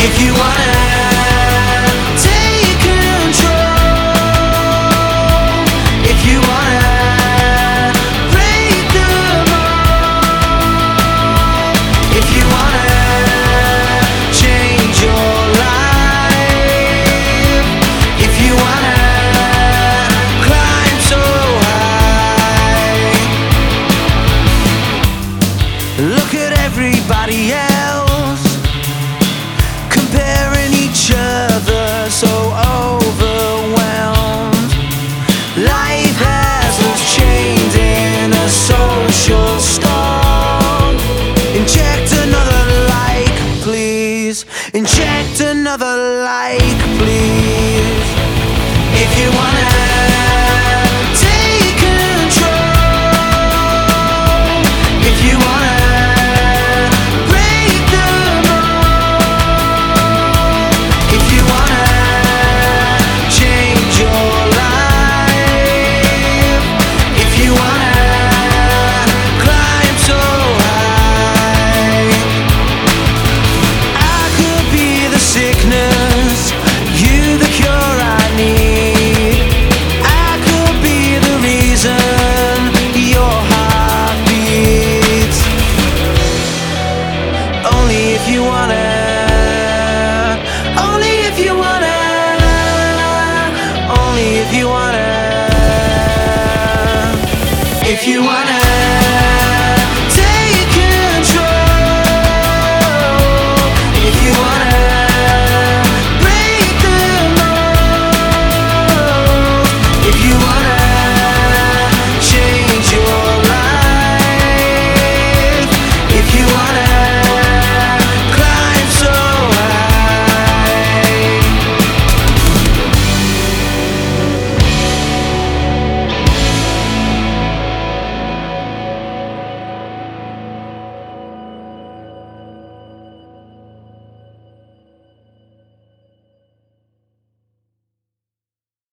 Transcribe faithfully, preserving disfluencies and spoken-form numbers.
If you wanna take control, if you wanna break the mold, if you wanna change your life, if you wanna climb so high, look at everybody else, comparing each other, so overwhelmed. Life has us chained in a social storm. Inject another like, please. Inject another like, please. If you wanna take control, if you wanna break the mold, if you wanna change your life, if you wanna climb so high, I could be the sickness, you the cure I need. I could be the reason your heart beats. Only if you wanna, only if you wanna, only if you wanna, if you wanna